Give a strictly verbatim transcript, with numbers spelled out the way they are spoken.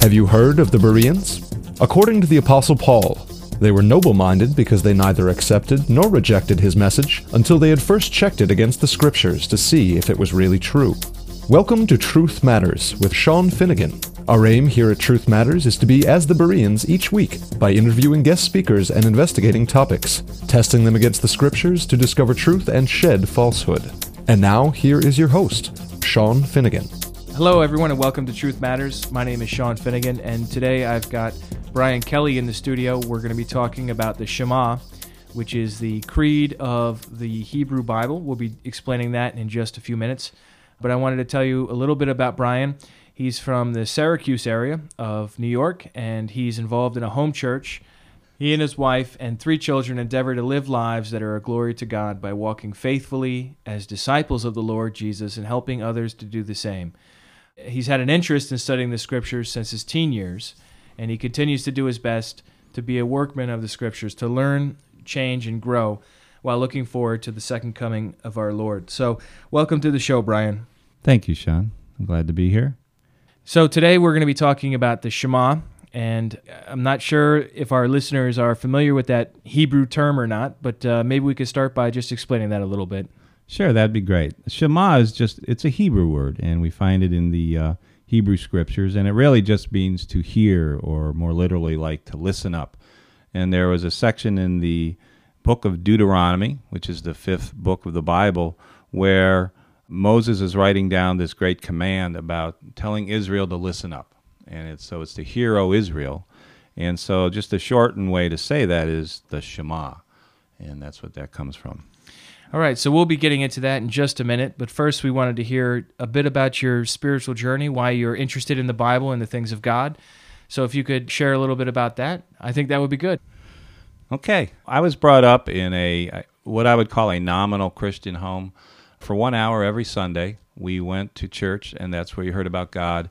Have you heard of the Bereans? According to the Apostle Paul, they were noble-minded because they neither accepted nor rejected his message until they had first checked it against the Scriptures to see if it was really true. Welcome to Truth Matters with Sean Finnegan. Our aim here at Truth Matters is to be as the Bereans each week by interviewing guest speakers and investigating topics, testing them against the Scriptures to discover truth and shed falsehood. And now, here is your host, Sean Finnegan. Hello, everyone, and welcome to Truth Matters. My name is Sean Finnegan, and today I've got Brian Kelly in the studio. We're going to be talking about the Shema, which is the creed of the Hebrew Bible. We'll be explaining that in just a few minutes. But I wanted to tell you a little bit about Brian. He's from the Syracuse area of New York, and he's involved in a home church. He and his wife and three children endeavor to live lives that are a glory to God by walking faithfully as disciples of the Lord Jesus and helping others to do the same. He's had an interest in studying the Scriptures since his teen years, and he continues to do his best to be a workman of the Scriptures, to learn, change, and grow while looking forward to the second coming of our Lord. So, welcome to the show, Brian. Thank you, Sean. I'm glad to be here. So today we're going to be talking about the Shema, and I'm not sure if our listeners are familiar with that Hebrew term or not, but uh, maybe we could start by just explaining that a little bit. Sure, that'd be great. Shema is just, it's a Hebrew word, and we find it in the uh, Hebrew Scriptures, and it really just means to hear, or more literally like to listen up. And there was a section in the book of Deuteronomy, which is the fifth book of the Bible, where Moses is writing down this great command about telling Israel to listen up. And it's so it's to hear, O Israel. And so just a shortened way to say that is the Shema. And that's what that comes from. All right, so we'll be getting into that in just a minute, but first we wanted to hear a bit about your spiritual journey, why you're interested in the Bible and the things of God. So if you could share a little bit about that, I think that would be good. Okay. I was brought up in a what I would call a nominal Christian home. For one hour every Sunday, we went to church, and that's where you heard about God.